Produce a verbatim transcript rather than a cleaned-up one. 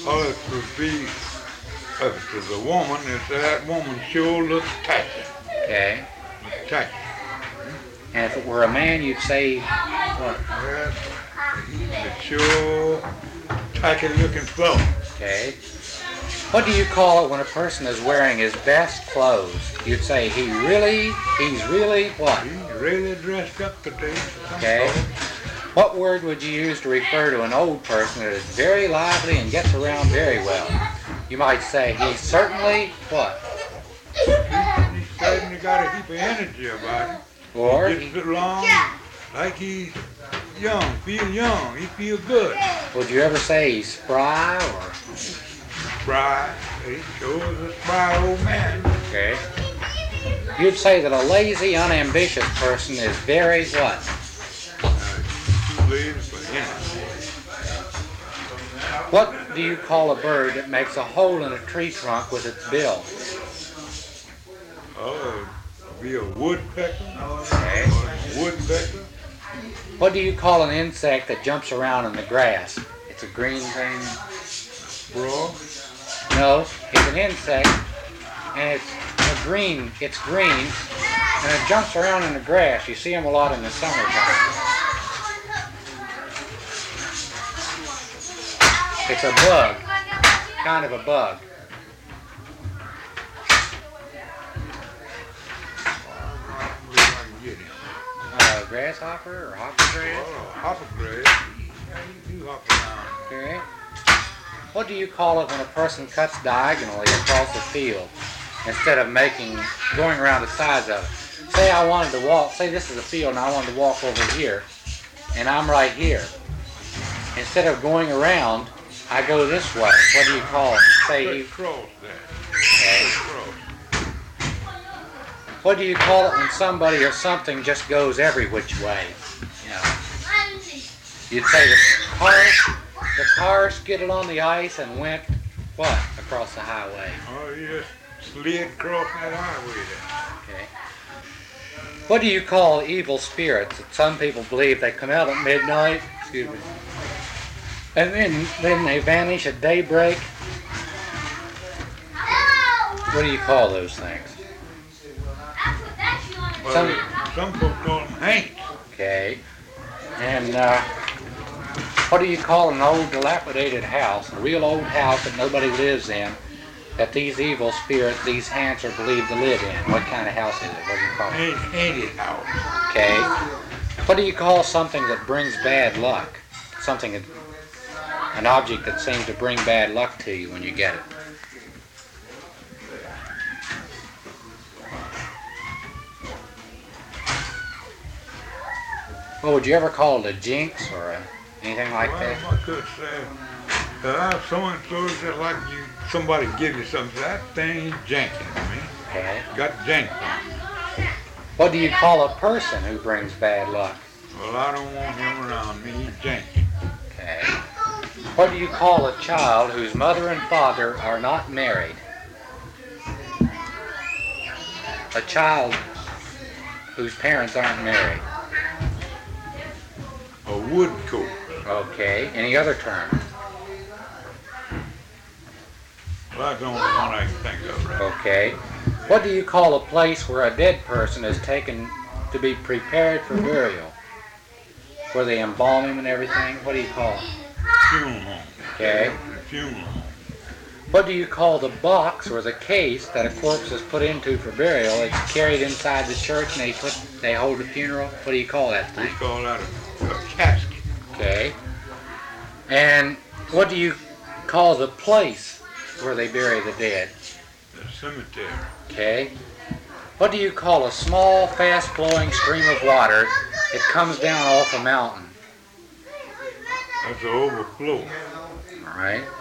Oh, it would be, if it's a woman, it's that woman sure looks tacky. Okay. Looks tacky. And if it were a man, you'd say what? Well, he's a sure tacky looking fellow. Okay. What do you call it when a person is wearing his best clothes? You'd say he really, he's really what? He's really dressed up today. Okay. What word would you use to refer to an old person that is very lively and gets around very well? You might say he's certainly what? He's certainly got a heap of energy about him. Or he gets along like he's young, feel young, he feel good. Would you ever say he's spry or? Spry, he sure is a spry old man. Okay. You'd say that a lazy, unambitious person is very what? Uh, too lazy for anything. What do you call a bird that makes a hole in a tree trunk with its bill? Oh, be a woodpecker. Okay. Or a woodpecker. What do you call an insect that jumps around in the grass? It's a green thing. Frog. No, it's an insect, and it's a green. It's green, and it jumps around in the grass. You see them a lot in the summertime. It's a bug, kind of a bug. Uh, grasshopper or hopper grass? Oh, hopper grass. Yeah, you do hop around. Okay. What do you call it when a person cuts diagonally across the field instead of making going around the sides of it? Say I wanted to walk. Say this is a field and I wanted to walk over here, and I'm right here. Instead of going around, I go this way. What do you call it? Say you cross there. Okay. Cross. What do you call it when somebody or something just goes every which way? You know. You'd say the car, the car skidded on the ice and went what across the highway? Oh, you just slid across that highway there. Okay. What do you call evil spirits that some people believe they come out at midnight? Excuse me. And then, then they vanish at daybreak. What do you call those things? Well, Some, some folks call them Hanks. okay. And uh, what do you call an old dilapidated house, a real old house that nobody lives in, that these evil spirits, these Hanks are believed to live in? What kind of house is it? What do you call it? Haunted house. Okay. What do you call something that brings bad luck? Something, an object that seems to bring bad luck to you when you get it. Well, would you ever call it a jinx or a, anything like well, that? I could say, uh, someone told just like you, somebody give you something, that thing is janking, man. Okay. Got janked on. What do you call a person who brings bad luck? Well, I don't want him around me, he's janking. Okay. What do you call a child whose mother and father are not married? A child whose parents aren't married. A woodcock. Okay. Any other term? Well, that's the only one I can think of right. Okay. What do you call a place where a dead person is taken to be prepared for burial? Where they embalm him and everything? What do you call it? Funeral home. Okay. Funeral home. What do you call the box or the case that a corpse is put into for burial? It's carried inside the church and they put they hold a funeral. What do you call that We thing? call that a, a casket. Okay. And what do you call the place where they bury the dead? The cemetery. Okay. What do you call a small, fast-flowing stream of water that comes down off a mountain? That's an overflow. All right.